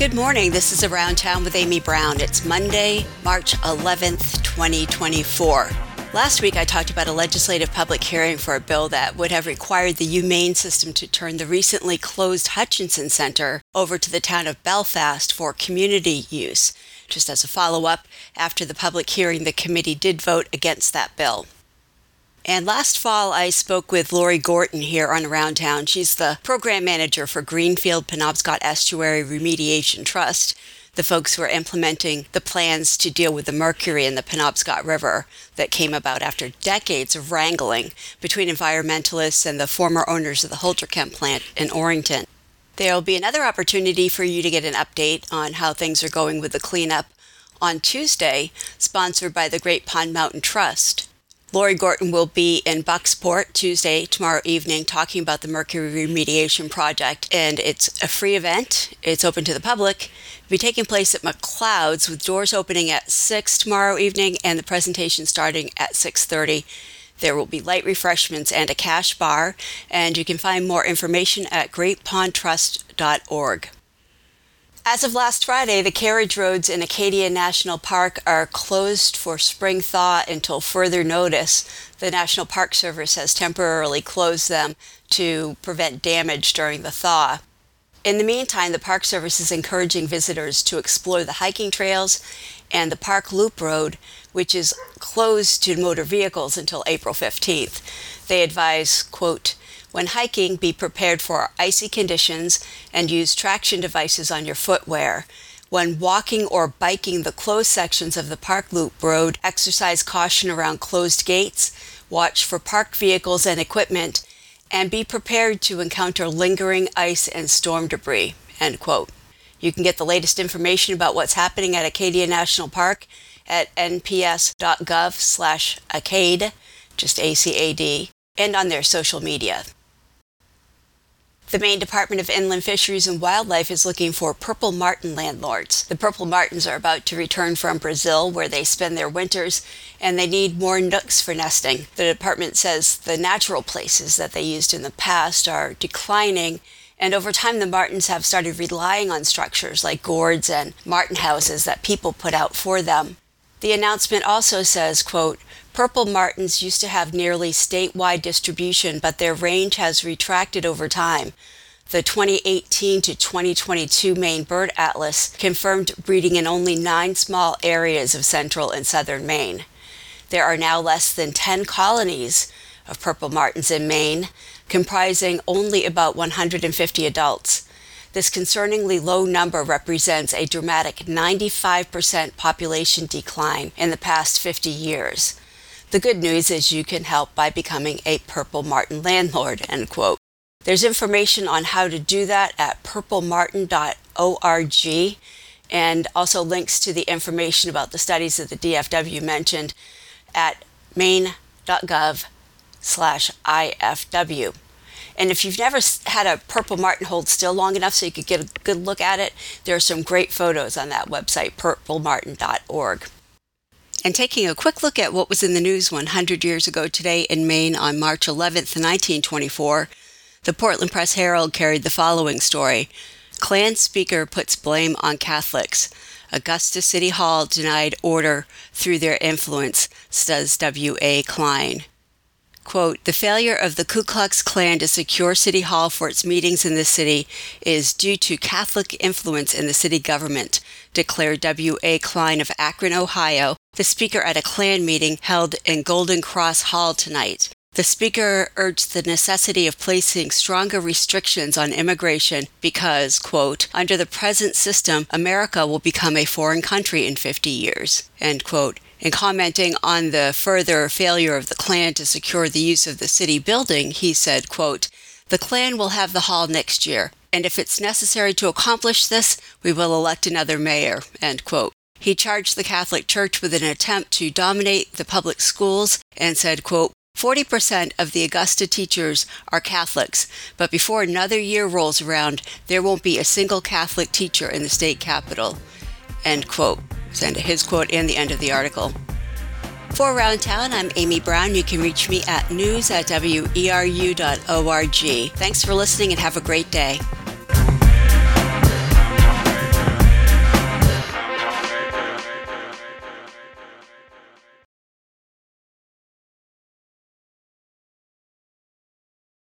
Good morning. This is Around Town with Amy Brown. It's Monday, March 11th, 2024. Last week, I talked about a legislative public hearing for a bill that would have required the Humane system to turn the recently closed Hutchinson Center over to the town of Belfast for community use. Just as a follow-up, after the public hearing, the committee did vote against that bill. And last fall, I spoke with Lori Gorton here on Around Town. She's the program manager for Greenfield Penobscot Estuary Remediation Trust, the folks who are implementing the plans to deal with the mercury in the Penobscot River that came about after decades of wrangling between environmentalists and the former owners of the Holterchem plant in Orrington. There'll be another opportunity for you to get an update on how things are going with the cleanup on Tuesday, sponsored by the Great Pond Mountain Trust. Lori Gorton will be in Bucksport Tuesday, tomorrow evening, talking about the mercury remediation project. And it's a free event. It's open to the public. It'll be taking place at McLeod's with doors opening at 6 tomorrow evening and the presentation starting at 6:30. There will be light refreshments and a cash bar. And you can find more information at greatpondtrust.org. As of last Friday, the carriage roads in Acadia National Park are closed for spring thaw until further notice. The National Park Service has temporarily closed them to prevent damage during the thaw. In the meantime, the Park Service is encouraging visitors to explore the hiking trails and the Park Loop Road, which is closed to motor vehicles until April 15th. They advise, quote, "When hiking, be prepared for icy conditions and use traction devices on your footwear. When walking or biking the closed sections of the Park Loop Road, exercise caution around closed gates, watch for parked vehicles and equipment, and be prepared to encounter lingering ice and storm debris," end quote. You can get the latest information about what's happening at Acadia National Park at nps.gov/ACADE, just ACAD, and on their social media. The Maine Department of Inland Fisheries and Wildlife is looking for purple martin landlords. The purple martins are about to return from Brazil, where they spend their winters, and they need more nooks for nesting. The department says the natural places that they used in the past are declining, and over time the martins have started relying on structures like gourds and martin houses that people put out for them. The announcement also says, quote, "Purple martins used to have nearly statewide distribution, but their range has retracted over time. The 2018 to 2022 Maine Bird Atlas confirmed breeding in only 9 small areas of central and southern Maine. There are now less than 10 colonies of purple martins in Maine, comprising only about 150 adults. This concerningly low number represents a dramatic 95% population decline in the past 50 years. The good news is you can help by becoming a purple martin landlord," end quote. There's information on how to do that at purplemartin.org, and also links to the information about the studies that the DFW mentioned at maine.gov/IFW. And if you've never had a purple martin hold still long enough so you could get a good look at it, there are some great photos on that website, purplemartin.org. And taking a quick look at what was in the news 100 years ago today in Maine on March 11th, 1924, the Portland Press-Herald carried the following story. Klan speaker puts blame on Catholics. Augusta City Hall denied order through their influence, says W.A. Klein. Quote, "The failure of the Ku Klux Klan to secure City Hall for its meetings in the city is due to Catholic influence in the city government," declared W.A. Klein of Akron, Ohio, the speaker at a Klan meeting held in Golden Cross Hall tonight. The speaker urged the necessity of placing stronger restrictions on immigration because, quote, "Under the present system, America will become a foreign country in 50 years," end quote. In commenting on the further failure of the Klan to secure the use of the city building, he said, quote, "The Klan will have the hall next year, and if it's necessary to accomplish this, we will elect another mayor," end quote. He charged the Catholic Church with an attempt to dominate the public schools and said, quote, 40% of the Augusta teachers are Catholics, but before another year rolls around, there won't be a single Catholic teacher in the state capitol," end quote. Send his quote and the end of the article. For Around Town, I'm Amy Brown. You can reach me at news@weru.org. Thanks for listening and have a great day.